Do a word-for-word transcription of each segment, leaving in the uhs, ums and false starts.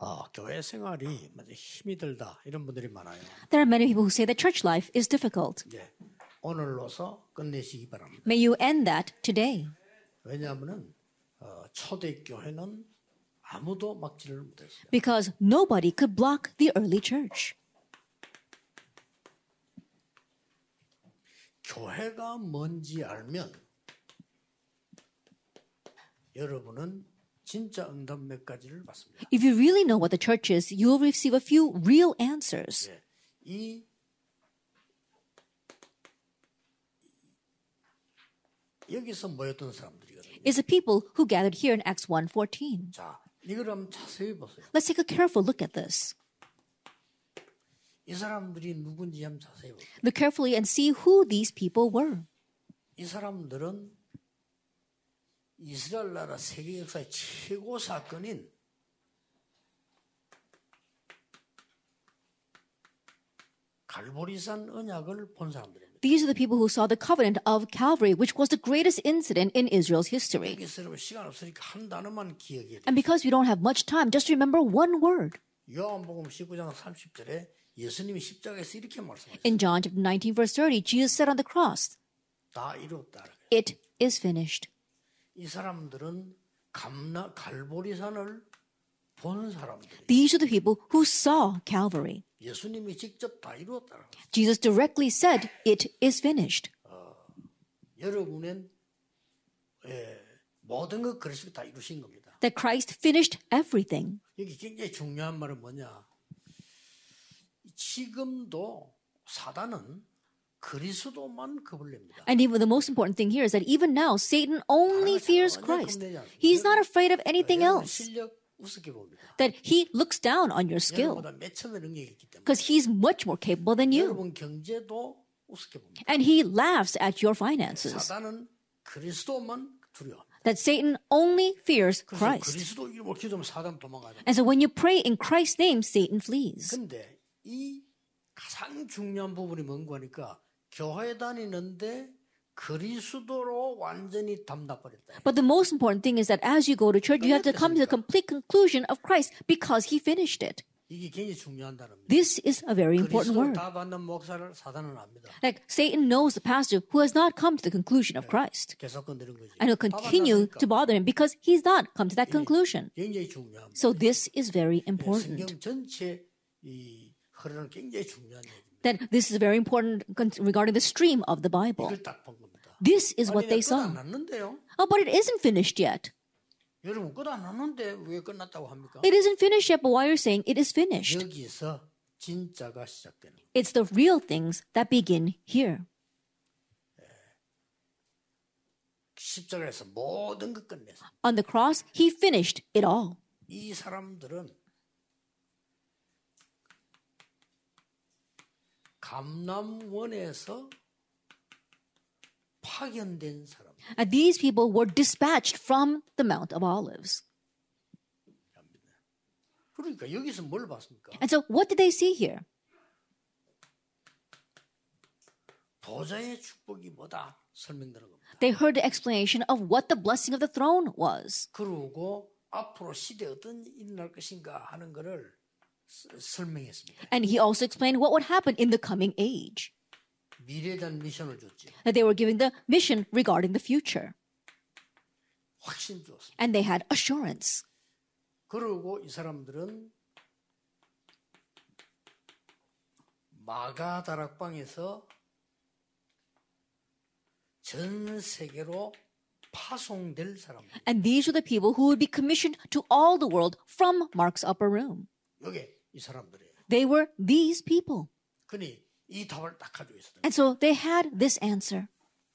어, 교회 생활이 힘이 들다 이런 분들이 많아요. There are many people who say that church life is difficult. 예, 오늘로서 끝내시기 바랍니다. May you end that today. 왜냐하면은 어, 초대교회는 아무도 막지를 못했어요. Because nobody could block the early church. 교회가 뭔지 알면 여러분은 진짜 응답 몇 가지를 받습니다. If you really know what the church is, you will receive a few real answers. 예, 이 여기서 모였던 사람들이거든요. Is the people who gathered here in Acts one fourteen. 자, 이걸 한번 자세히 보세요. Let's take a careful look at this. 이 사람들이 누군지 한번 자세히 보세요. Look carefully and see who these people were. 이 사람들은 이스라엘 나라 세계 역사의 최고 사건인 갈보리산 언약을 본 사람들입니다. These are the people who saw the covenant of Calvary, which was the greatest incident in Israel's history. 여기서 여러분 시간 없으니까 한 단어만 기억해야 돼요. And because we don't have much time, just remember one word. 요한복음 십구 장 삼십 절에 예수님이 십자가에서 이렇게 말씀하셨어요. In John chapter nineteen, verse thirty, Jesus said on the cross, 다 이뤘다. "It is finished." 이 사람들은 감나 갈보리산을 본 사람들이. These are the people who saw Calvary. 예수님이 직접 다 이루었다. Jesus directly said, "It is finished." 여러분은 예, 모든 것 그리스도 다 이루신 겁니다. That Christ finished everything. 여기 굉장히 중요한 말은 뭐냐? 지금도 사단은 그리스도만 겁을 냅니다. And even the most important thing here is that even now, Satan only fears Christ. He's not afraid of anything else. 실력 우습게 봅니다. That he looks down on your skill 여러분보다 몇 천의 능력이 있기 때문에. because he's much more capable than you. 여러분 경제도 우습게 봅니다. And he laughs at your finances. 사단은 그리스도만 두려워합니다. That Satan only fears 그래서 Christ. 그리스도 이름으로 기도하면 사단 도망가야 됩니다. And so when you pray in Christ's name, Satan flees. 근데 이 가장 중요한 부분이 뭔가 하니까 교회 다니는데 그리스도로 완전히 담다버렸다. But the most important thing is that as you go to church, you have to come to the complete conclusion of Christ because he finished it. 이게 굉장히 중요한 단어입니다. This is a very important 그리스도를 word. 다 받는 목사를 사단은 압니다. Like Satan knows the pastor who has not come to the conclusion of Christ. 계속 건드는 거지. And he'll continue to bother him because he's not come to that conclusion. 굉장히 중요합니다. So this is very important. 성경 전체 이 흐르는 굉장히 중요한 얘기입니다. That this is very important regarding the stream of the Bible. 이걸 딱 본 겁니다. This is what 아니, they 끝 안 saw. 났는데요. Oh, but it isn't finished yet. 여러분 끝 안 났는데 왜 끝났다고 합니까? It isn't finished yet, but why are you saying it is finished? 여기서 진짜가 시작되는 거예요. It's the real things that begin here. 십자가에서 모든 것 끝냈어요. On the cross, he finished it all. 이 사람들은 감람원에서 파견된 사람. And these people were dispatched from the Mount of Olives. 그러니까 여기서 뭘 봤습니까? And so what did they see here? 보좌의 축복이 뭐다 설명되는 겁니다. They heard the explanation of what the blessing of the throne was. 그리고 앞으로 시대 어떤 일이 일어날 것인가 하는 것을 설명했습니다. And he also explained what would happen in the coming age. 미래에 대한 미션을 줬지. That they were giving the mission regarding the future. 확신 줬습니다. And they had assurance. 그리고 이 사람들은 마가 다락방에서 전 세계로 파송될 사람들. And these were the people who would be commissioned to all the world from Mark's upper room. 이게 이 사람들이에요. They were these people. 그니 이 답을 딱 가지고 있어요. And so they had this answer.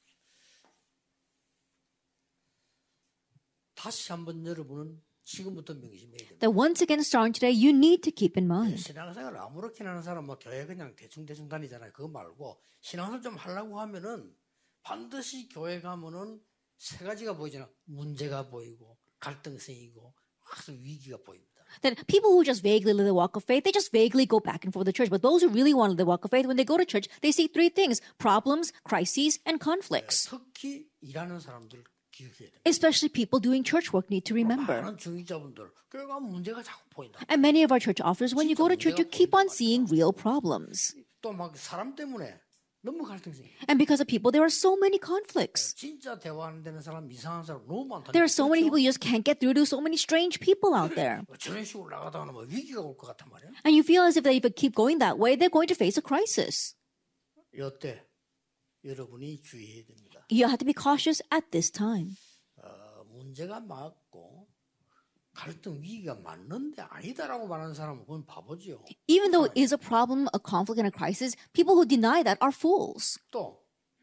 다시 한번 여러분은 지금부터 명심해야 됩니다. That once again, starting today, you need to keep in mind. 신앙생활 아무렇게나 하는 사람 뭐 교회 그냥 대충대충 다니잖아요. 그거 말고 신앙생활 좀 하려고 하면은 반드시 교회 가면은 세 가지가 보이잖아. 문제가 보이고 갈등성이고 아주 위기가 보입니다. That people who just vaguely live the walk of faith, they just vaguely go back and forth to church. But those who really want to live the walk of faith, when they go to church, they see three things: problems, crises, and conflicts. 특히 일하는 사람들 기억해야 됩니다. Especially people doing church work need to remember. 많은 중직자분들 교회가 문제가 자꾸 보인다. And many of our church officers, when you go to church, you keep on seeing real problems. 또 막 사람 때문에 너무 갈등이. And because of people, there are so many conflicts. 진짜 대화 안 되는 사람, 이상한 사람 너무 많다. There are so many people you just can't get through to, so many strange people out there. 저런 식으로 나가다가 뭐 위기가 올 것 같단 말이야. And you feel as if they even keep going that way, they're going to face a crisis. 이때 여러분이 주의해야 됩니다. You have to be cautious at this time. 어, 문제가 많고 갈등 위기가 맞는데 아니다라고 말하는 사람은 그건 바보지요. Even though it is a problem, a conflict, and a crisis, people who deny that are fools. 또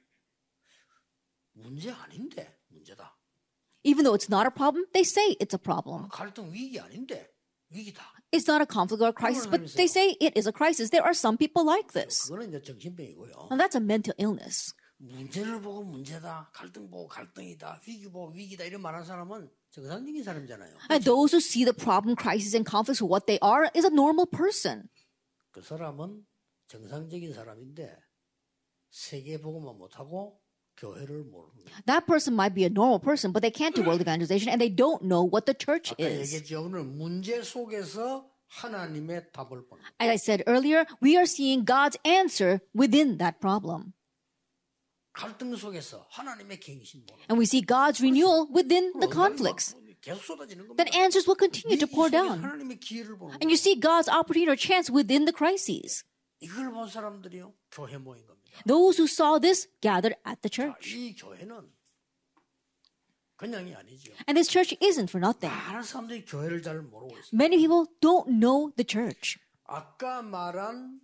문제 아닌데 문제다. Even though it's not a problem, they say it's a problem. 갈등 위기 아닌데 위기다. It's not a conflict or a crisis, but they say it is a crisis. There are some people like this. 그거는 이제 정신병이고요. And that's a mental illness. 문제를 보고 문제다, 갈등 보고 갈등이다, 위기 보고 위기다 이런 말하는 사람은 정상적인 사람이잖아요. And those who see the problem, crisis, and conflicts for what they are is a normal person. 그 사람은 정상적인 사람인데 세계 복음만 못하고 교회를 모릅니다. That person might be a normal person, but they can't do world evangelization and they don't know what the church 아까 is. 얘기했죠. 오늘 문제 속에서 하나님의 답을 보는. As I said earlier, we are seeing God's answer within that problem. 갈등 속에서 하나님의 갱신 보는. And we see God's renewal within the conflicts. 계속 쏟아지는 겁니다. Then answers will continue to pour down. 하나님의 기회를 보는. And you see God's opportunity or chance within the crises. 이걸 본 사람들이요 교회 모인 겁니다. Those who saw this gathered at the 자, church. 이 교회는 그냥이 아니죠. And this church isn't for nothing. 많은 사람들이 교회를 잘 모르고 있어요. Many people don't know the church. 아까 말한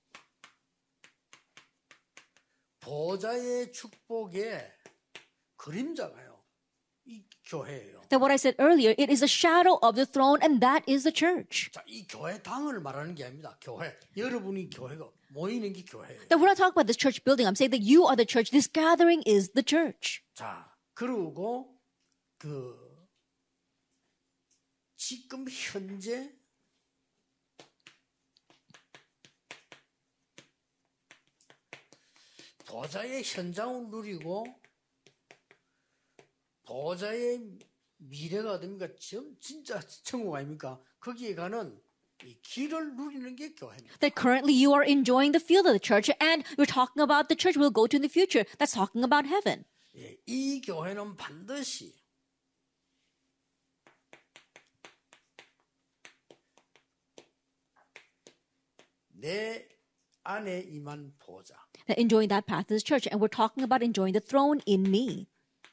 보좌의 축복의 그림자가요. 이 교회예요. That what I said earlier, it is a shadow of the throne, and that is the church. 자, 이 교회 당을 말하는 게 아닙니다. 교회. 여러분이 교회가 모이는 게 교회예요. That we're not talking about this church building. I'm saying that you are the church. This gathering is the church. 자, 그리고 그 지금 현재 보좌의 현장을 누리고 보좌의 미래가 어딥니까? 진짜 천국 아닙니까? 거기에 가는 이 길을 누리는 게 교회입니다. That currently you are enjoying the field of the church, and you're talking about the church we'll go to in the future. That's talking about heaven. 예, 이 교회는 반드시 내 안에 임한 보좌. That enjoying that path is church, and we're talking about enjoying the throne in me.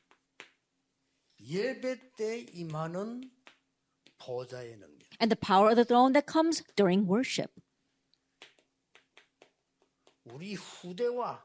예배 때 임하는 보좌의 능력. And the power of the throne that comes during worship. 우리 후대와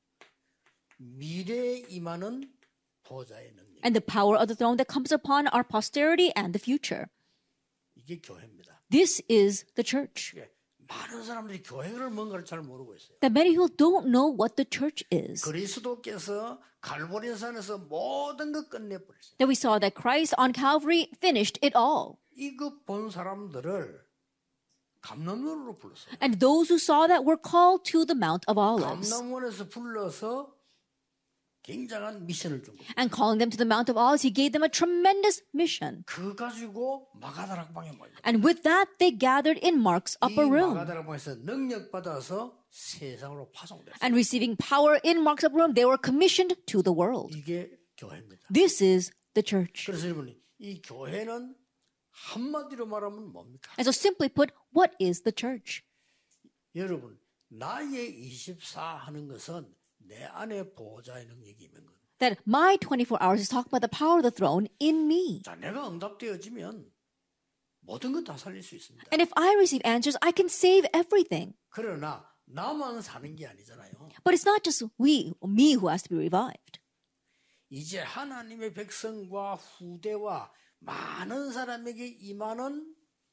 미래에 임하는 보좌의 능력. And the power of the throne that comes upon our posterity and the future. 이게 교회입니다. This is the church. 예, 많은 사람들이 교회를 뭔가를 잘 모르고 있어요. That many people don't know what the church is. 그리스도께서 갈보리산에서 모든 것 끝내버렸어요. That we saw that Christ on Calvary finished it all. 이것 본 사람들을 감람원으로 불렀어요. And those who saw that were called to the Mount of Olives. 감람원에서 불러서 굉장한 미션을 준 겁니다. And calling them to the Mount of Olives, he gave them a tremendous mission. 그 가지고 마가다락방에 모였어요. And with that, they gathered in Mark's upper 이 room. 마가다락방에서 능력 받아서 세상으로 파송됐어요. And receiving power in Mark's upper room, they were commissioned to the world. 이게 교회입니다. This is the church. 그래서 여러분, 이 교회는 한마디로 말하면 뭡니까? And so simply put, what is the church? 여러분, 나의 이십사 하는 것은 내 안에 보호자의 능력이 있는 것. That my twenty-four hours is talking about the power of the throne in me. 자, 내가 응답되어지면 모든 것 다 살릴 수 있습니다. And if I receive answers, I can save everything. 그러나 나만 사는 게 아니잖아요. But it's not just we, me who has to be revived. 이제 하나님의 백성과 후대와 많은 사람에게 임하는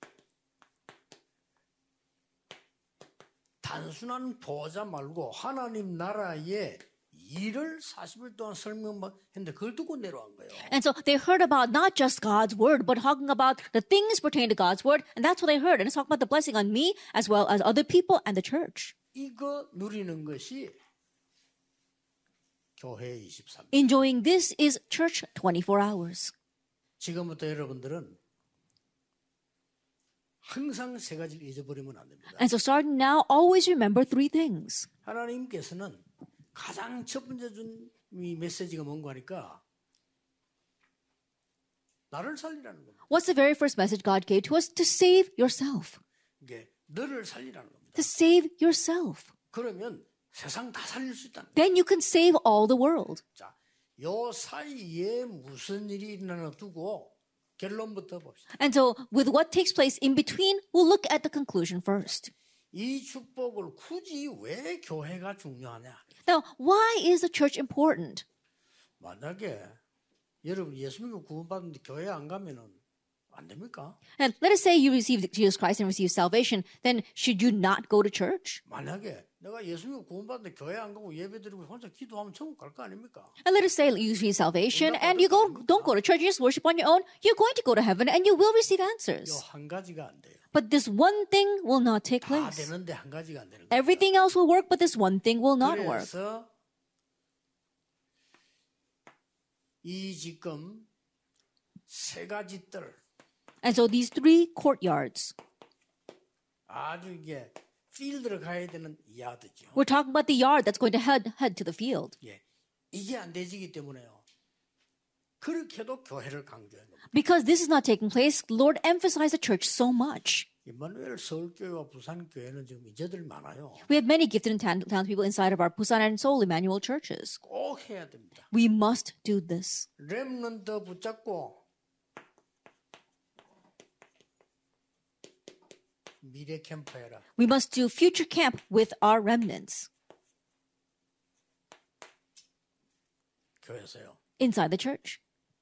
단순한 보호자 말고 하나님 나라의 일을 사십 일 동안 설명했는데 그걸 듣고 내려간 거예요. And so they heard about not just God's word, but talking about the things pertaining to God's word. And that's what they heard. And it's talking about the blessing on me as well as other people and the church. 이거 누리는 것이 교회 이십삼 일. Enjoying this is church twenty-four hours. 지금부터 여러분들은 항상 세 가지를 잊어버리면 안 됩니다. And so starting now, always remember three things. 하나님께서는 가장 첫 번째 준 이 메시지가 뭔가 하니까 나를 살리라는 겁니다. What's the very first message God gave to us? To save yourself. 이게 너를 살리라는 겁니다. To save yourself. 그러면 세상 다 살릴 수 있다는 거예요. Then you can save all the world. 자, 요 사이에 무슨 일이 일어나나 두고 결론부터 봅시다. And so with what takes place in between, we'll look at the conclusion first. 이 축복을 굳이 왜 교회가 중요하냐? Now, why is the church important? 만약에 여러분 예수 믿고 구원받는데 교회 안 가면은 안 됩니까? And let us say you received Jesus Christ and received salvation, then should you not go to church? 만약에 내가 예수 믿고 구원받는데 교회 안 가고 예배드리고 혼자 기도하면 천국 갈 거 아닙니까? And let us say you receive salvation and you go, don't go to church, you just worship on your own, you're going to go to heaven and you will receive answers. 요 한 가지가 안 돼요. But this one thing will not take 다 place. 되는데 한 가지가 안 되는 거예요. Everything else will work, but this one thing will not work. 그래서 이 지금 세 가지 뜰 And so these three courtyards, 아주 이게 필드를 가야 되는 야드죠. we're talking about the yard that's going to head, head to the field. 예, 이게 안 되지기 때문에요. 그렇게도 교회를 강조해요. Because this is not taking place, Lord emphasized the church so much. 임마누엘 서울교회와 부산교회는 지금 이제들 많아요. We have many gifted and talented people inside of our Busan and Seoul Emmanuel churches. 꼭 해야 됩니다. We must do this. 렘넌트 붙잡고 미래 캠프 해라. We must do future camp with our remnants 교회에서요. inside the church.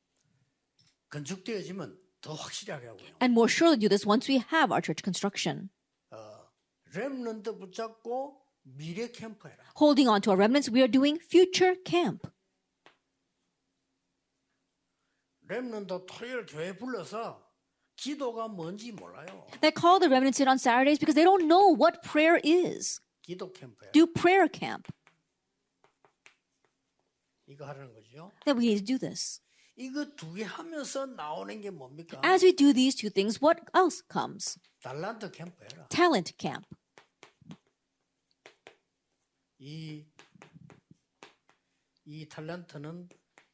건축되어지면 더 확실하게 하고요. And more surely do this once we have our church construction. 어, 렘넌트 붙잡고 미래 캠프 해라. Holding on to our remnants, we are doing future camp. 렘넌트 토요일 교회 불러서 기도가 뭔지 몰라요. They call the remnants in on Saturdays because they don't know what prayer is. 기도 캠프 해라. Do prayer camp. 이거 하라는 거죠. That we need to do this. 이거 두 개 하면서 나오는 게 뭡니까? As we do these two things, what else comes? 달란트 캠프 해라. Talent camp. 이, 이 탤런트는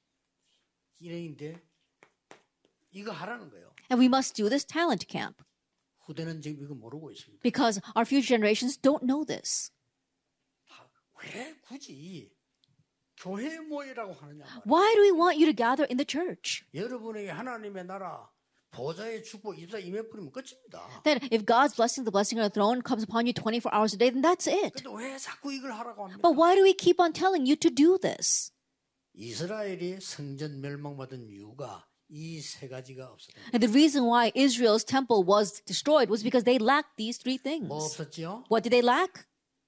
일행인데 이거 하라는 거예요. And we must do this talent camp 후대는 지금 이거 모르고 있습니다. because our future generations don't know this. 왜 굳이 교회 모이라고 하느냐 말이에요. Why do we want you to gather in the church? 여러분에게 하나님의 나라 보좌의 축복 이십사 임해 뿌리면 끝입니다. That if God's blessing, the blessing of the throne comes upon you twenty-four hours a day, then that's it. 근데 왜 자꾸 이걸 하라고 합니까? But why do we keep on telling you to do this? 이스라엘이 성전 멸망받은 이유가 이 세 가지가 없었다. And the reason why Israel's temple was destroyed was because they lacked these three things. 뭐 없었지요? What did they lack?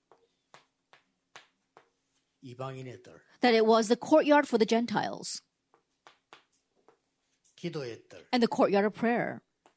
이방인의 뜰, That it was the courtyard for the Gentiles 기도의 뜰, and the courtyard of prayer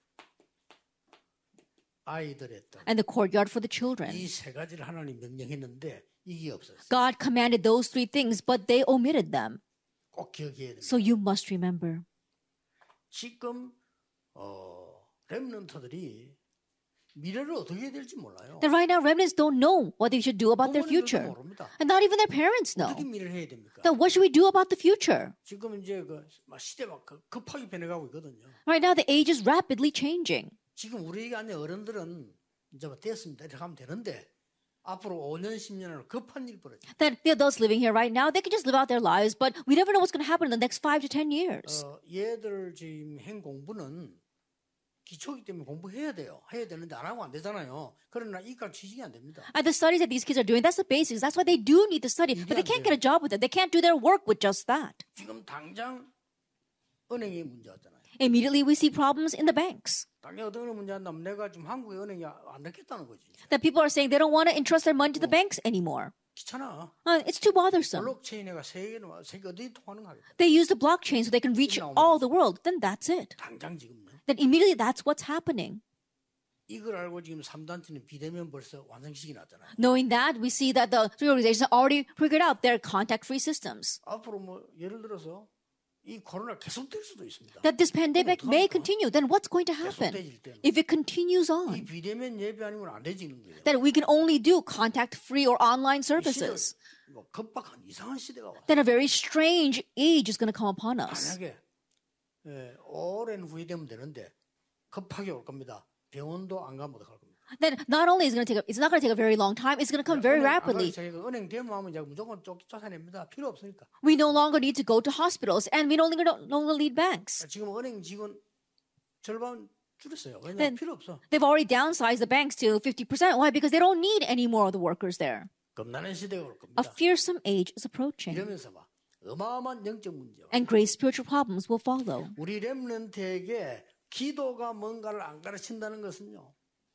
아이들의 뜰. and the courtyard for the children. 이 세 가지를 하나님 명령했는데 이게 없었어요. God commanded those three things, but they omitted them. 꼭 기억해야 됩니다. So you must remember. 지금 어, 렘넌트들이 미래를 어떻게 해야 될지 몰라요. That right now remnants don't know what they should do about their 부모님들도 future. 모릅니다. And not even their parents know. 어떻게 미래를 해야 됩니까? That what should we do about the future? 지금 이제 그 막 시대가 급- 급하게 변해가고 있거든요. Right now the age is rapidly changing. 지금 우리가 아닌 어른들은 이제 뭐 됐습니다 이렇게 하면 되는데 앞으로 오 년, 십 년은 급한 일 벌어져. That the adults living here right now, they can just live out their lives, but we never know what's going to happen in the next five to ten years. 어, 얘들 지금 행 공부는 기초이기 때문에 공부해야 돼요. 해야 되는데 안 하고 안 되잖아요. 그러나 이과 취직이 안 됩니다. And the studies that these kids are doing, that's the basics. That's why they do need to study. But they can't get a job with it. They can't do their work with just that. 지금 당장 은행에 문제 왔잖아요. Immediately we see problems in the banks. 당장 어떤 문제 왔냐면 내가 지금 한국의 은행에 안 넣겠다는 거지. That people are saying they don't want to entrust their money to the banks anymore. 귀찮아. Uh, it's too bothersome. 블록체인에가 세계는 세계 어디 통하는 거 하겠다. They use the blockchain so they can reach all the world. Then that's it. 당장 지금요. Then immediately that's what's happening. 이걸 알고 지금 삼 단체는 비대면 벌써 완성식이 났잖아요. Knowing that, we see that the three organizations already figured out their contact-free systems. 앞으로 뭐 예를 들어서 이 코로나 계속될 수도 있습니다. That this pandemic may 어떡합니까? continue. Then what's going to happen 계속될 때는 if it continues 이 on? 비대면 예배 아니면 안 되지는 거예요. That we can only do contact-free or online 이 시대 services. 뭐 급박한 이상한 시대가 와. Then a very strange age is going to come upon us. 만약에 예, 오랜 후에 되면 되는데 급하게 올 겁니다. 병원도 안 가면 어떡할 겁니다. Then not only is it going to take, a, it's not going to take a very long time. It's going to come very 은행 안 rapidly. 가서 저희가 은행 대모하면 이제 무조건 쫓, 쫓아냅니다. 필요 없으니까. We no longer need to go to hospitals, and we no longer no longer need banks. 지금 은행 직원 절반 줄였어요. 왜냐면 Then- 필요 없어. They've already downsized the banks to fifty percent. Why? Because they don't need any more of the workers there. 겁나는 시대가 올 겁니다. A fearsome age is approaching, 이러면서 막 어마어마한 영적 문제와 and great spiritual problems will follow. 우리 렘넌트에게 기도가 뭔가를 안 가르친다는 것은요.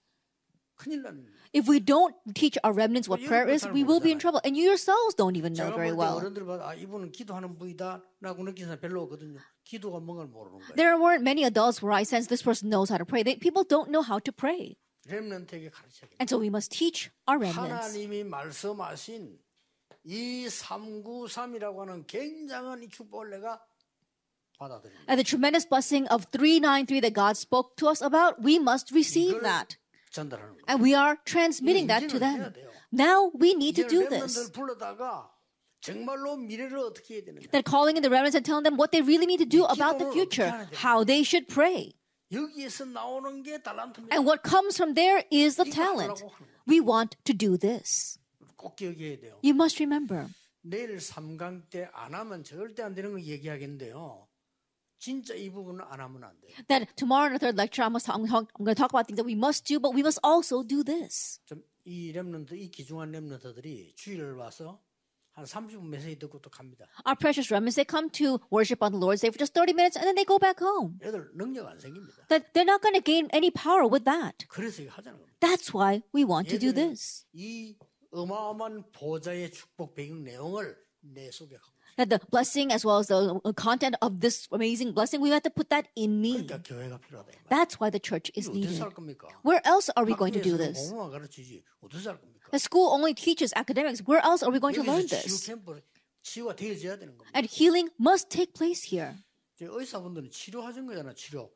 큰일 납니다. If we don't teach our remnants what Well, you prayer don't is, know we will be in that. trouble. And you yourselves don't even know 제가 very 볼 때 well. 어른들 봐도 아 이분은 기도하는 분이다라고 느끼는 사람 별로 없거든요. 기도가 뭔가를 모르는 거예요. There weren't many adults where I sense this person knows how to pray. They, people don't know how to pray. 렘넌트에게 가르쳐야 됩니다. And so we must teach our remnants. 하나님이 말씀하신 이 삼구삼이라고 하는 굉장한 이 축복을 내가 받아들입니다. And the tremendous blessing of three ninety-three that God spoke to us about, we must receive 이걸 that. 전달하는 거예요. And we are transmitting that to them. Now we need to do this. 렘넌트를 불러다가 정말로 미래를 어떻게 해야 되느냐. That calling in the remnants and telling them what they really need to do about the future, how they should pray. 여기에서 나오는 게 달란트입니다. And what comes from there is the 이거 talent. 하려고 하는 거예요. We want to do this. 꼭 기억해야 돼요. You must remember. 내일 삼 강 때 안 하면 절대 안 되는 거 얘기하겠는데요. 진짜 이 부분은 안 하면 안 돼요. That tomorrow in the third lecture, I'm, I'm, I'm going to talk about things that we must do, but we must also do this. 좀 이 렘넌트, 이 귀중한 렘넌트들이 주일을 와서 한 삼십 분 메시지 듣고 또 갑니다. Our precious remnants, they come to worship on the Lord's Day for just thirty minutes and then they go back home. 애들 능력 안 생깁니다. That they're not going to gain any power with that. 그래서 이거 하자는 겁니다. That's why we want to do 얘들은 this. 이 어마어마한 보좌의 축복 배경 내용을 내 속에 갖고 있어요. That the blessing as well as the content of this amazing blessing, we have to put that in me. 그러니까 교회가 필요하다. 이 말이에요. That's why the church is 어디서 needed. 할 겁니까? Where else are we going to do 학교에서는 this? 공부만 가르치지 어디서 할 겁니까? The school only teaches academics. Where else are we going to learn 여기서 치유 this? 캠프 치유가 되어져야 되는 겁니다. And healing must take place here. 제 의사분들은 치료하신 거잖아, 치료.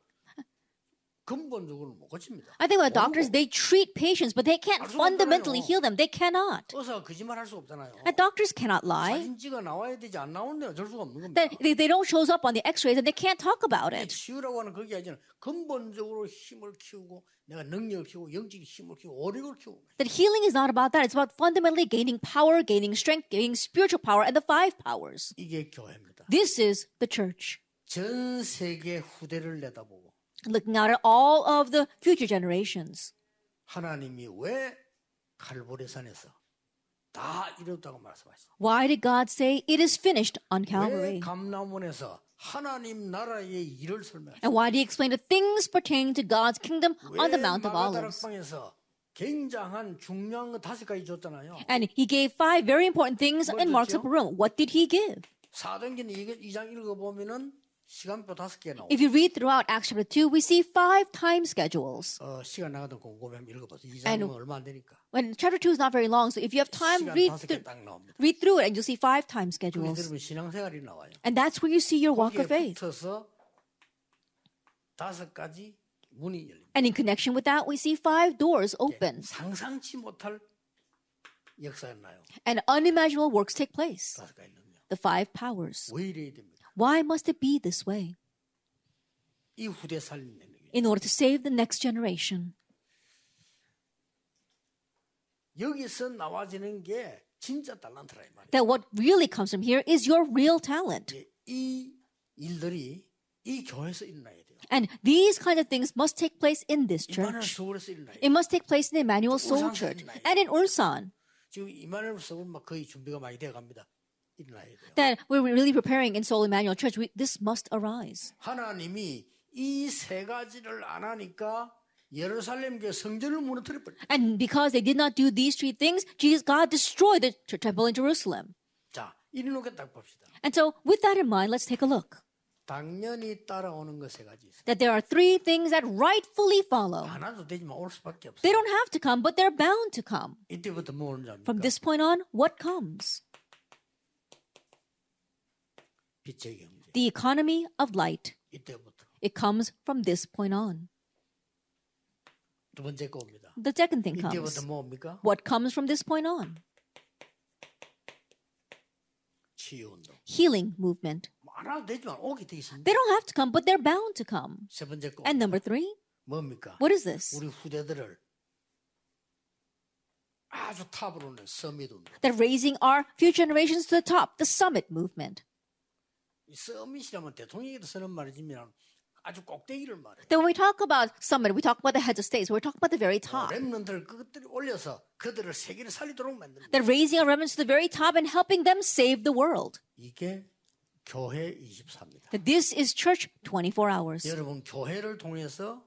근본적으로 못 고칩니다. I think about 모르고. doctors, they treat patients, but they can't 알 수가 fundamentally 없잖아요. heal them. They cannot. 의사가 거짓말 할 수 없잖아요. And doctors cannot lie. 사진 찍어 나와야 되지 안 나오는데 어쩔 수가 없는 겁니다. That they, they don't shows up on the x-rays and they can't talk about it. 치유라고 하는 그게 아니라 근본적으로 힘을 키우고 내가 능력을 키우고 영적인 힘을 키우고 오력을 키우고 That healing is not about that. It's about fundamentally gaining power, gaining strength, gaining spiritual power, and the five powers. 이게 교회입니다. This is the church. 전 세계 후대를 내다보고 Looking out at all of the future generations. 하나님이 왜 갈보리산에서 다 이뤘다고 말씀하셨어요. Why did God say it is finished on 왜 Calvary? 감람원에서 하나님 나라의 일을 설명하셨어요. And why did he explain the things pertaining to God's kingdom on the 왜 Mount of Olives? 마가다락방에서 굉장한 중요한 거 다섯 가지 줬잖아요. And he gave five very important things in Mark's upper room. What did he give? 사도행전 이 장 읽어보면은 시간표 다섯 개 나오고 If you read throughout Acts chapter two, we see five time schedules. 어, 시간 나가도 곰곰이 한번 읽어보세요. 이 And- 장은 얼마 안 되니까. When chapter two is not very long, so if you have time, 시간 read, 다섯 개 th- 딱 나옵니다. read through it and you'll see five time 거기 schedules. 들으면 신앙생활이 나와요. And that's where you see your walk of 거기에 faith. 붙어서 다섯 가지 문이 열립니다. And in connection with that, we see five doors open 상상치 못할 역사였나요? and unimaginable works take place. 다섯 가지는요. The five powers. 왜 이래야 됩니까? Why must it be this way? 이 후대 살리는 능력이. In order to save the next generation. 여기서 나와지는 게 진짜 달란트라 이 말이에요. That what really comes from here is your real talent. 이제 이 일들이 이 교회에서 일어나야 돼요. And these kind of things must take place in this 이만한 church. 서울에서 일어나야 It 돼요. must take place in the Emmanuel Soul 울산에서 Church 일어나야 and in Ulsan. 지금 이만한 서울 막 거의 준비가 많이 돼 갑니다. 일어나야 돼요. That we're really preparing in Seoul Emmanuel Church. We, this must arise. 하나님이 이 세 가지를 안 하니까 예루살렘 교회 성전을 무너뜨려 버렸다. And because they did not do these three things, Jesus, God destroyed the ch- temple in Jerusalem. 자, 이리 놓게 딱 봅시다. And so with that in mind, let's take a look. 당연히 따라오는 것 세 가지 있어요. That there are three things that rightfully follow. 하나도 되지만 올 수밖에 없어요. They don't have to come, but they're bound to come. 이때부터 뭐 오는지 압니까? From this point on, what comes? 빛의 경제. The economy of light. 이때부터. It comes from this point on. 두 번째 거 옵니다. The second thing 이때부터 comes. 뭐 옵니까? What comes from this point on? 치유운동. Healing movement. 하나도 되지만 오게 돼 있습니다. They don't have to come, but they're bound to come. 세 번째 거 And number three, 뭡니까? what is this? 우리 후대들을 아주 탑으로 오는 서밋 운동. That raising our future generations to the top, the summit movement. 이 서밋이라면 대통령에도 쓰는 말이지만 아주 꼭대기를 말해요. Then when we talk about summit, we talk about the heads of states. We're talking about the very top. 렘넌트를 그것들이 올려서 그들을 세계를 살리도록 만드는 That raising our remnants to the very top and helping them save the world. 이게 교회 이십사입니다. That this is church twenty-four hours. 여러분 교회를 통해서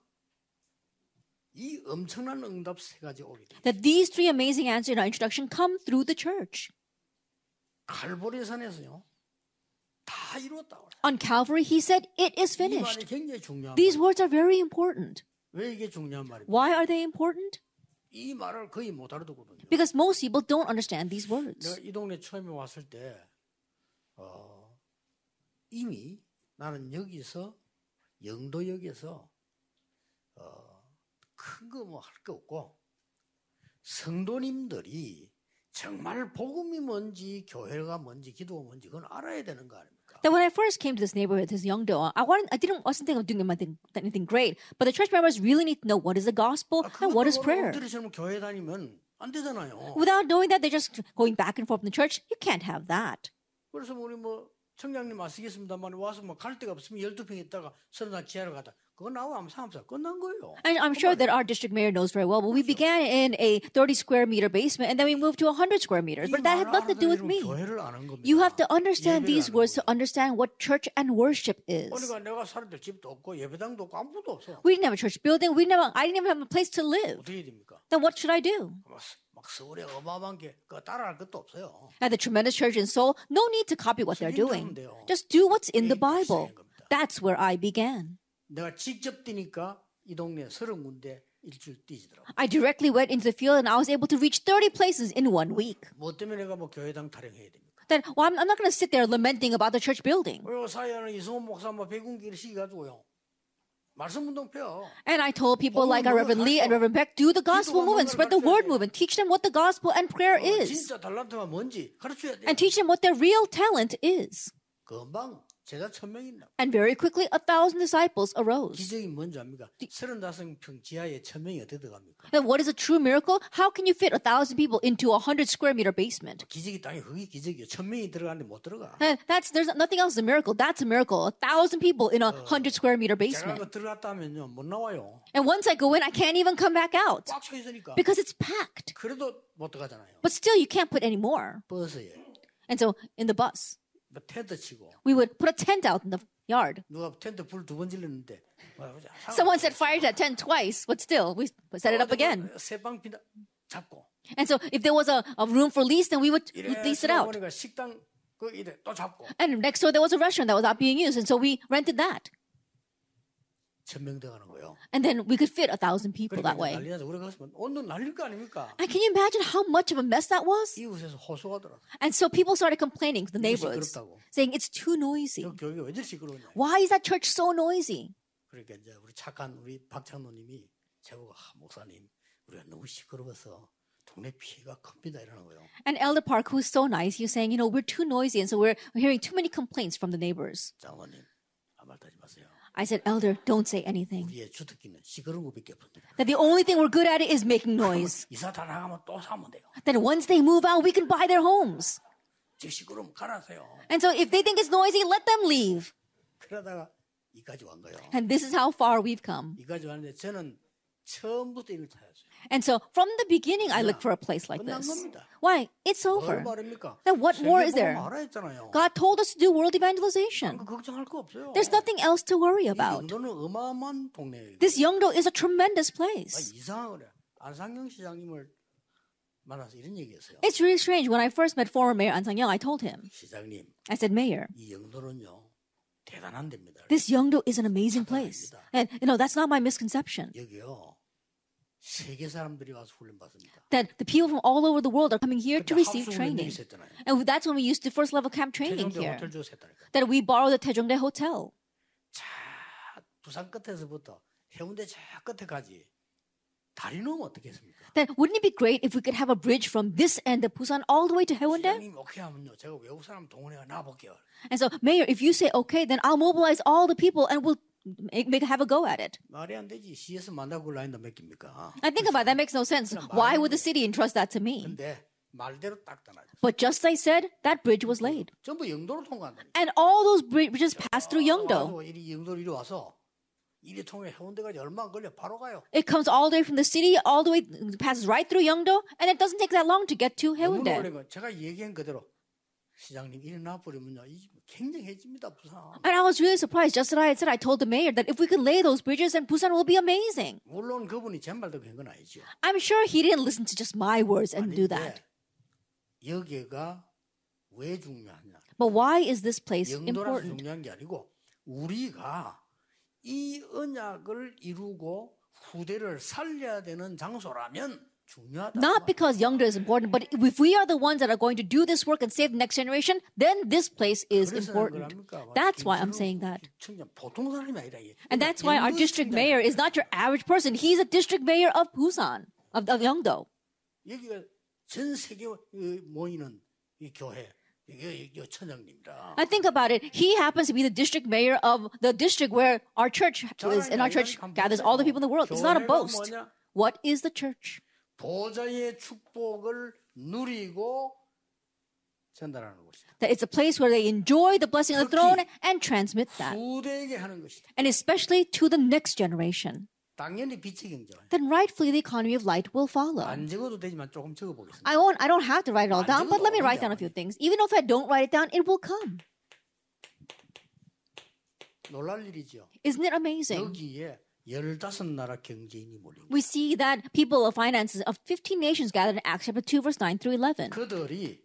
이 엄청난 응답 세 가지 오게 됩니다. That these three amazing answers in our introduction come through the church. 갈보리산에서요 다 이루었다. On Calvary, he said, it is 이 말이 finished. 굉장히 중요한 These 말이에요. words are very important. 왜 이게 중요한 말입니까? Why are they important? 이 말을 거의 못 알아듣거든요. Because most people don't understand these words. 내가 이 동네 처음에 왔을 때 어, 이미 나는 여기서 영도역에서 어, 큰 거 뭐 할 거 없고 성도님들이 정말 복음이 뭔지 교회가 뭔지 기도가 뭔지 그건 알아야 되는 거 아닙니까? That when I first came to this neighborhood, this Yeongdo, I wasn't, I didn't, wasn't thinking of doing anything, anything great. But the church members really need to know what is the gospel and what is prayer. 엎드리처럼 교회 다니면 안 되잖아요. Without knowing that, they're just going back and forth in the church. You can't have that. 그래서 우리 뭐 청장님 아시겠습니다만 와서 뭐 갈 데가 없으면 열두 평 있다가 서른날 지하로 가다 그거 나와 아무 상관없어 끝난 거예요. And I'm sure that our district mayor knows very well. But we began in a thirty square meter basement, and then we moved to one hundred square meters. But that had nothing to do with me. 교회를 아는 겁니다. You have to understand 예배를 these 아는 words to 거예요. understand what church and worship is. 그러니까 내가 살았을 집도 없고 예배당도 없고 아무것도 없어. We didn't have a church building. We never. I didn't even have a place to live. 어떻게 됩니까? Then what should I do? 막, 막 서울에 어마어마한 게 그거 따라할 것도 없어요. At the tremendous church in Seoul, no need to copy what they're doing. 성경 따르면 돼요. Just do what's in the 그게 Bible. 시작인 겁니다. That's where I began. 내가 직접 뛰니까 이 동네 서른 군데 일주일 뛰지더라고. I directly went into the field and I was able to reach thirty places in one week. 뭐 때문에 내가 뭐 교회당 타령해야 됩니까? Then, well, I'm, I'm not going to sit there lamenting about the church building. 그리고 사회하는 이승훈 목사 뭐 백운기를 시켜가지고요. 말씀 운동 펴요. And I told people like our Reverend Lee and Reverend Beck, do the gospel movement, spread the word movement, teach them what the gospel and prayer is, 진짜 달란트가 뭔지 가르쳐야 돼. and teach them what their real talent is. 금방 제자 천 명이 나. And very quickly, a thousand disciples arose. 기적이 뭔지 압니까? 서른다섯 평 지하에 천 명이 어떻게 들어갑니까? Then what is a true miracle? How can you fit a thousand people into a hundred square meter basement? 기적이 땅에 그게 기적이에요. 천 명이 들어가는데 못 들어가. And that's there's nothing else is a miracle. That's a miracle. A thousand people in a hundred square meter 제가 basement. 그 들어갔다면요 못 나와요. And once I go in, I can't even come back out 꽉 차 있으니까. because it's packed. 그래도 못 들어가잖아요. But still, you can't put any more. 버스에 And so in the bus, 뭐 텐트 치고 we would put a tent out in the yard. 누가 텐트 불 두 번 질렀는데 Someone set fire to that tent twice, but still, we set it up again. 새방 비다 잡고 And so if there was a, a room for lease, then we would 이래 lease it out. 보니까 식당 그 이래 또 잡고 And next door, there was a restaurant that was not being used. And so we rented that. 천 명 들어가는 거예요. And then we could fit a thousand people 그러니까 that way. 난리 나서 우리가 갔으면 온도 날릴 거 아닙니까? And can you imagine how much of a mess that was? 이웃에서 호소하더라. And so people started complaining to the neighborhoods, 시끄럽다고. saying it's too noisy. 저 교육이 왜 저리 시끄러우냐. Why is that church so noisy? 그러니까 이제 우리 착한 우리 박창노님이 제보가 아, 목사님 우리가 너무 시끄러워서 동네 피해가 큽니다 이러는 거예요. And Elder Park, who's so nice, he was saying, you know, we're too noisy, and so we're hearing too many complaints from the neighbors. 장로님 아무 말도 하지 마세요. I said, Elder, don't say anything. 우리의 주특기는 시끄러운 것밖에 없습니다. That the only thing we're good at it is making noise. 이사 다 나가면 또 사면 돼요. Then once they move out, we can buy their homes. 저 시끄러우면 가라세요. And so if they think it's noisy, let them leave. 그러다가 이까지 완 거예요. And this is how far we've come. 이까지 왔는데 저는 처음부터 이걸 찾았어요. And so from the beginning, I looked for a place like 끝난 this. 겁니다. Why? It's 뭘 over. 말입니까? Then what more is there? 알아 했잖아요. God told us to do world evangelization. 그 걱정할 거 없어요. There's nothing else to worry 이 about. 영도는 어마어마한 동네예요. This Yeongdo is a tremendous 아, place. 이상하네. 안상경 시장님을 만나서 이런 얘기했어요. It's really strange. When I first met former Mayor An Sang-yeong, I told him, 시장님, I said, Mayor, 이 영도는요 대단한 데입니다. This Yeongdo is an amazing place. And, you know, that's not my misconception. 여기요. 세계 사람들이 와서 훈련 받습니다. That the people from all over the world are coming here to 그때 receive 합숙을 training. 여기서 했잖아요. And that's when we used to first level camp training 태종대 here. 호텔 줘서 했다니까. That we borrow the Taejongdae Hotel. 자, 부산 끝에서부터 해운대 저 끝에까지 다리 넘으면 어떻겠습니까? Then wouldn't it be great if we could have a bridge from this end of Busan all the way to Haeundae? 시장님 오케이 하면요. 제가 외국 사람 동원해 놔볼게요. And so, Mayor, if you say okay, then I'll mobilize all the people and we'll make, make have a go at it. 말이 안 되지. 씨에스 만나고 라인도 맡깁니까? I think about that makes no sense. Why would the city entrust that to me? 근데 말대로 딱 떠나죠. But just as I said, that bridge was laid. 전부 영도로 통과한다니까. And all those bridges passed through Yeongdo. 와서 이리 영도로 이리 와서 이리 통해 해운대까지 얼마 안 걸려? 바로 가요. It comes all the way from the city, all the way, passes right through Yeongdo, and it doesn't take that long to get to 너무 Haeundae. 놀란 건 제가 얘기한 그대로 시장님 일어나 버리면요. 이 굉장해집니다, 부산. And I was really surprised. Just as I had said, I told the mayor that if we could lay those bridges, then Busan will be amazing. 물론 그분이 제 말 듣고 한 건 아니죠. I'm sure he didn't listen to just my words and do that. 여기가 왜 중요하냐? But why is this place 영도라서 important? 중요한 게 아니고 우리가 이 언약을 이루고 후대를 살려야 되는 장소라면 중요하다. Not because Yeongdo is important, but if we are the ones that are going to do this work and save the next generation, then this place is 그래서 important. 그럽니까? That's why I'm saying that. 청년 보통 사람이 아니라 이게. And that's why our district mayor is not your average person. He's a district mayor of Busan, of, of Yeongdo. 여기가 전 세계 모이는 이 교회, 이게 천장님이다. I think about it. He happens to be the district mayor of the district where our church is, and our church gathers all the people in the world. It's not a boast. What is the church? 보좌의 축복을 누리고 전달하는 것이다. That it's a place where they enjoy the blessing of the throne and transmit that. 후대에게 하는 것이다. And especially to the next generation. 당연히 빛의 경제. Then rightfully the economy of light will follow. 안 적어도 되지만 조금 적어보겠습니다. I won't. I don't have to write it all down, but let me write down a few things. Even if I don't write it down, it will come. 놀랄 일이죠. Isn't it amazing? 여기에 열다섯 나라 경제인이 몰린 We see that people of finances of fifteen nations gathered in Acts chapter two, verse nine through eleven. 그들이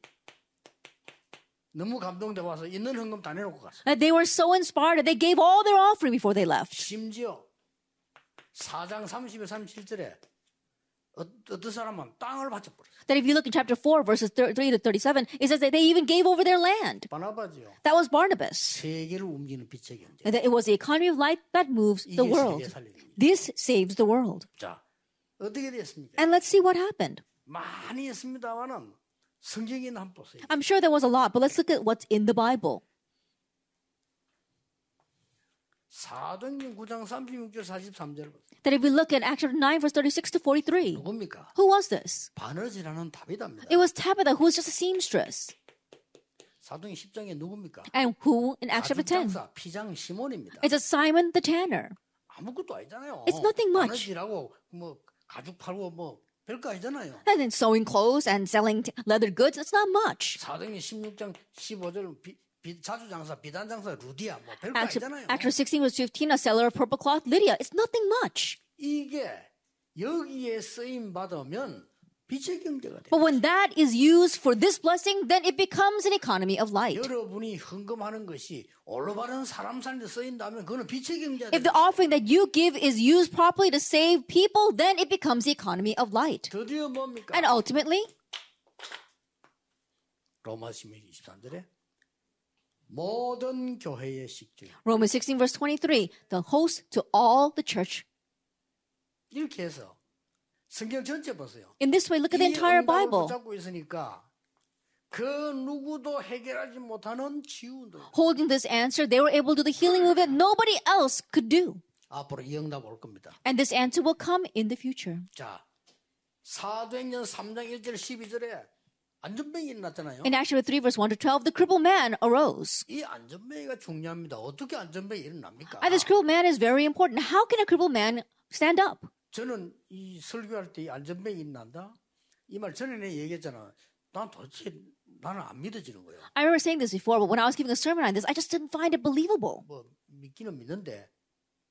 너무 감동돼 와서 있는 헌금 다 내놓고 갔어. That they were so inspired that they gave all their offering before they left. 심지어 사 장 삼십에 삼십칠 절에 어떤 사람은 땅을 바쳐버렸어. That if you look in chapter four, verses three to thirty-seven, it says that they even gave over their land. 바나바지요. That was Barnabas. 세계를 움직이는 빛의 경제. And that it was the economy of light that moves the 이게 world. 세계 살리는 거예요. This saves the world. 자, 어떻게 됐습니까? And let's see what happened. 많이 했습니다만은 성경에는 한번 보세요. I'm sure there was a lot, but let's look at what's in the Bible. 사도행전 구 장 삼십육 절 사십삼 절 보세요. That if we look at Acts chapter nine, verse thirty-six to forty-three, 누굽니까? who was this? 바느지라는 다비다입니다. It was Tabitha, who was just a seamstress. 사도행전 십 장에 누굽니까? And who in Acts chapter ten? 가죽장사 피장 시몬입니다. It's a Simon the tanner. 아무것도 아니잖아요. It's nothing much. 바느지라고 뭐 가죽 팔고 뭐 별거 아니잖아요. And then sewing clothes and selling t- leather goods, it's not much. 사도행전 십육 장 십오 절 비, 비, 자주장사 비단장사 루디아 뭐 별거 Acts, 아니잖아요. Acts sixteen verse fifteen, a seller of purple cloth, Lydia. It's nothing much. 이게 여기에 쓰임 받으면 빛의 경제가 돼요. But when that is used for this blessing, then it becomes an economy of light. 여러분이 헌금하는 것이 올바른 사람 살리는 데 쓰인다면 그거는 빛의 경제가 If 돼요. the offering that you give is used properly to save people, then it becomes the economy of light. 드디어 뭡니까? And ultimately, 로마서 이십삼 절에 모든 교회의 식주 Romans sixteen verse twenty-three, the host to all the church. 이렇게 해서 성경 전체 보세요. In this way, look at the 이 entire 응답을 Bible. 붙잡고 있으니까 그 누구도 해결하지 못하는 치유운동. Holding this answer, they were able to do the healing move that nobody else could do. 앞으로 이 응답 올 겁니다. And this answer will come in the future. 자, 사도행전 삼 장 일 절 십이 절에 안전병이 일어났잖아요. In Acts chapter three verse one to twelve, the crippled man arose. 이 안전병이가 중요합니다. 어떻게 안전병이 일어납니까? And this crippled man is very important. How can a crippled man stand up? 저는 이 설교할 때 이 안전병이 일어난다. 이 말 전에 내가 얘기했잖아. 난 도대체 나는 안 믿어지는 거예요. I remember saying this before, but when I was giving a sermon on this, I just didn't find it believable. 뭐 믿기는 믿는데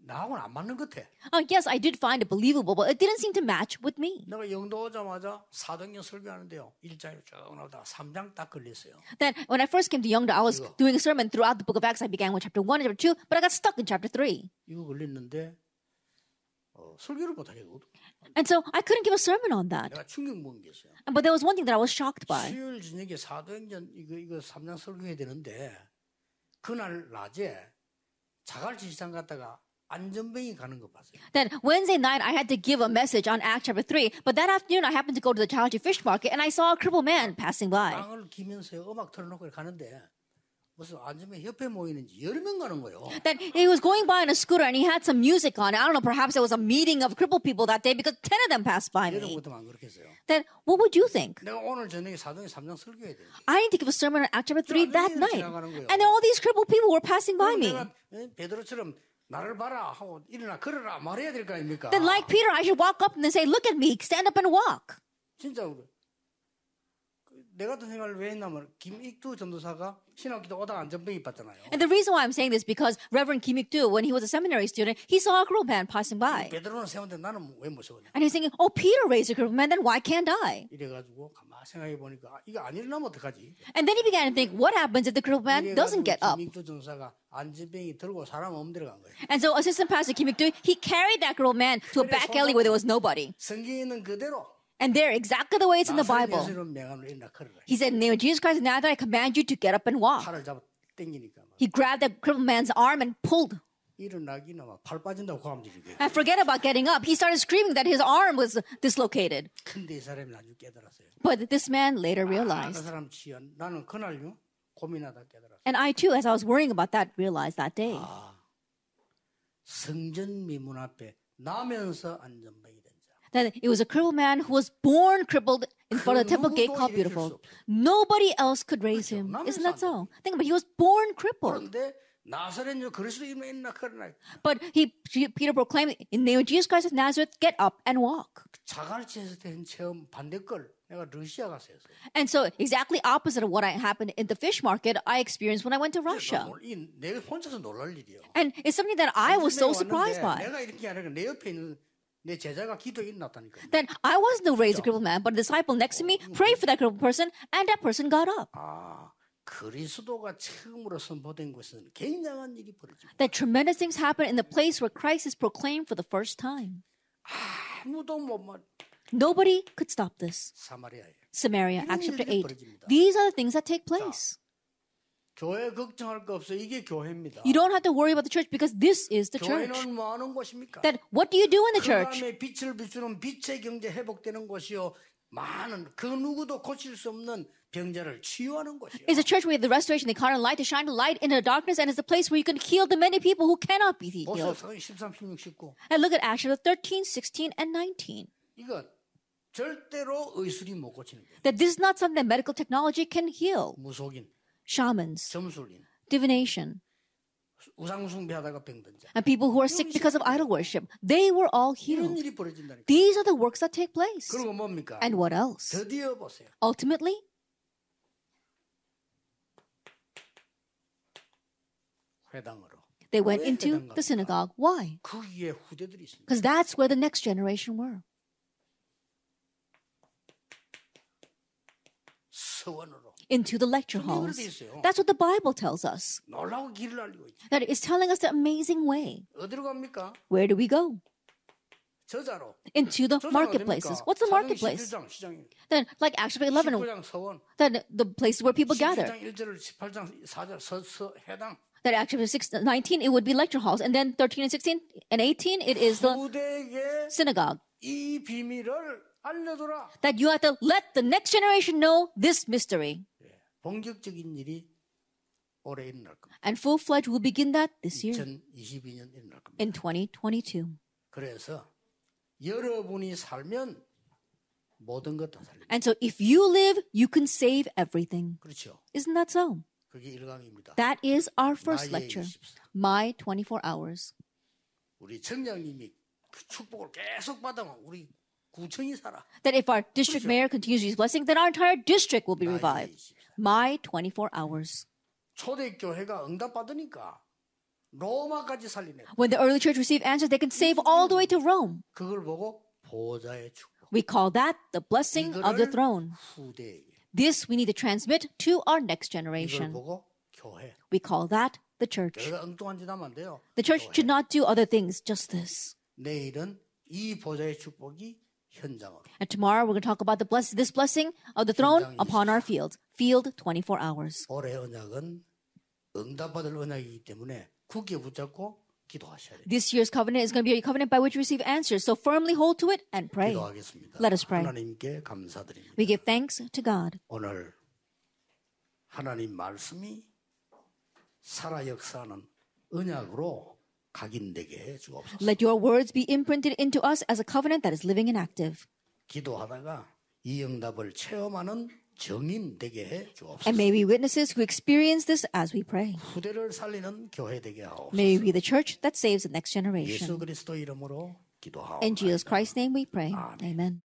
나하고는 안 맞는 것 같아. Uh, yes, I did find it believable, but it didn't seem to match with me. 내가 영도 오자마자 사도행전 설교하는데요. 일 장에 쭉 나오다가 삼 장 딱 걸렸어요. Then when I first came to Youngdo, I was 이거. doing a sermon throughout the book of Acts. I began with chapter one and chapter two, but I got stuck in chapter three. 이거 걸렸는데 어, 설교를 못 하겠거든. And so I couldn't give a sermon on that. 내가 충격 먹은 게 있어요. But there was one thing that I was shocked by. 수요일 저녁에 사도행전 이거 이거 삼 장 설교해야 되는데 그날 낮에 자갈치시장 갔다가 안전뱅이 가는 거 봤어요. Then Wednesday night, I had to give a message on Acts chapter three, but that afternoon, I happened to go to the Chalachi fish market and I saw a crippled man passing by. 땅을 기면서 음악 틀어놓고 가는데 무슨 안전뱅이 협회 모이는지 여러 명 가는 거예요. Then he was going by on a scooter and he had some music on. I don't know, perhaps there was a meeting of crippled people that day because ten of them passed by 여러분 me. 같으면 안 그렇게 했어요. Then what would you think? 내가 오늘 저녁에 사도행전 삼 장 설교해야 돼. I need to give a sermon on Acts chapter three that 안전뱅이를 night. 지나가는 거예요. And then all these crippled people were passing by me. 내가 에, 베드로처럼 나를 봐라 하고 일어나 걸어라 말해야 될 거 아닙니까? Then like Peter, I should walk up and then say, look at me, stand up and walk. 진짜 그래. 내 같은 생각을 왜 했냐면 김익두 전도사가 신학기도 오다가 안전뱅이 봤잖아요. And the reason why I'm saying this because Reverend Kim Ik-doo, when he was a seminary student, he saw a crippled man passing by. 베드로는 세웠는데 나는 왜 못 세웠냐? And he's thinking, oh, Peter raised a crippled man, then why can't I? 이래가지고 가만 생각해 보니까 아, 이거 안 일어나면 어떡하지? And then he began to think, what happens if the crippled man doesn't get up? 김익두 전도사가 안전뱅이 들고 사람 없는 데로 간 거예요. And so Assistant Pastor Kim Ik-doo, he carried that crippled man to a back alley where there was nobody. 성경에 있는 그대로 And there, exactly the way it's in the 나사렛 Bible. 예수를 명함으로 일어나 걸으라. He said, in the name of Jesus Christ, now that I command you to get up and walk. 팔을 잡아 당기니까 막 He grabbed that crippled man's arm and pulled. 일어나기나 막 팔 빠진다고 고함지르게. And forget about getting up. He started screaming that his arm was dislocated. 근데 이 사람이 나중에 깨달았어요. But this man later 아, 그 realized. 사람 치연. 나는 그날요 고민하다 깨달았어요. And I too, as I was worrying about that, realized that day. 아, 성전 미문 앞에 나면서 안전뱅이 된 자. That it was a crippled man who was born crippled in front of the temple gate called Beautiful. Nobody else could raise him. Isn't that so? Think about it. He was born crippled. 그런데 나사렛 그리스도 이름에 일어나 걸으라. But he, Peter proclaimed, in the name of Jesus Christ of Nazareth, get up and walk. 자갈치에서 된 체험 반대걸 내가 러시아 가서 했어요. And so exactly opposite of what I happened in the fish market, I experienced when I went to Russia. 이 내 혼자서 놀랄 일이요. And it's something that I was so surprised by. 내가 이렇게 하니까 내 옆에 있는 내 제자가 기도에 일어났다니까. Then I wasn't the raised crippled man, but a disciple next to me prayed for that crippled person, and that person got up. 아, 그리스도가 처음으로 선포된 곳은 굉장한 일이 벌어집니다. That tremendous things happen in the place where Christ is proclaimed for the first time. 아무도 못 말. Nobody could stop this. 사마리아에. Samaria, Acts chapter 일들이 eight. 벌어집니다. These are the things that take place. 교회 걱정할 거 없어. 이게 교회입니다. You don't have to worry about the church because this is the church. 교회는 뭐 하는 곳입니까? That what do you do in the church? 그 다음에 빛을 비추는 빛의 경제 회복되는 곳이요. 많은 그 누구도 고칠 수 없는 병자를 치유하는 곳이요. It's a church where the restoration, the economy, light to shine the light into the darkness, and it's the place where you can heal the many people who cannot be 보세요. healed. 십삼, 십육, 십구. And look at Acts chapter thirteen, sixteen, and nineteen. 이거 절대로 의술이 못 고치는 거예요. That this is not something that medical technology can heal. 무속인, Shamans, 점술인, divination, 우상 숭배하다가 병든 자. and people who are sick because of idol worship. They were all 이런 healed. 일이 벌어진다니까. These are the works that take place. 그리고 뭡니까? And what else? 드디어 보세요. Ultimately, 회당으로. they went 왜 into 회당 the 갑니까? synagogue. Why? 거기에 후대들이 있습니다. Because that's where the next generation were. 서원으로. Into the lecture 성경으로 halls. 돼 있어요. That's what the Bible tells us. 놀라운 길을 알리고 있죠. That is telling us the amazing way. 어디로 갑니까? Where do we go? 저자로. Into the 저자가 marketplaces. 어딥니까? What's the 사도행전 marketplace? 십일 장 시장이에요. Then, like Acts chapter eleven, 십구 장 서원. then the places where people gather. 십칠 장 일 절 십팔 장 사 절 서, 서 해당. That Acts chapter six, nineteen, it would be lecture halls. And then thirteen and sixteen and eighteen, it is the 후대에게 synagogue. 이 비밀을 알려줘라. That you have to let the next generation know this mystery. 본격적인 일이 올해 일어날 겁니다. And full-fledged will begin that this year 이천이십이 년 일어날 겁니다. in twenty twenty-two. 그래서 여러분이 살면 모든 것 다 살립니다. And so if you live, you can save everything. 그렇죠. Isn't that so? 그게 일 강입니다. That is our first 나의 lecture. 이십사. My twenty-four hours. 우리 청장님이 그 축복을 계속 받으면 우리 구청이 살아. That if our district mayor continues these blessings, then our entire district will be 나의 revived. 이십사. My twenty-four hours. 초대교회가 응답받으니까 로마까지 살리네. When the early church received answers, they can save all the way to Rome. 그걸 보고 보좌의 축복. We call that the blessing of the throne. 후대에게. This we need to transmit to our next 이걸 generation. 보고 교회. We call that the church. 내가 엉뚱한 짓 하면 안 돼요. The church should not do other things, just this. 내일은 이 보좌의 축복이 현장으로. And tomorrow we're going to talk about the bless- this blessing of the throne upon our field. Field twenty-four hours. 올해 언약은 응답받을 언약이기 때문에 굳게 붙잡고 기도하셔야 돼요. This year's covenant is going to be a covenant by which we receive answers. So firmly hold to it and pray. 기도하겠습니다. Let us pray. 하나님께 감사드립니다. We give thanks to God. 오늘 하나님 말씀이 살아 역사하는 언약으로 각인되게 해 주옵소서. Let your words be imprinted into us as a covenant that is living and active. 기도하다가 이 응답을 체험하는 정인 되게 해 주옵소서. And may we be witnesses who experience this as we pray. 후대를 살리는 교회 되게 하옵소서. May we be the church that saves the next 예수 generation. 그리스도 이름으로 기도하옵나이다. In Jesus Christ's name we pray. Amen.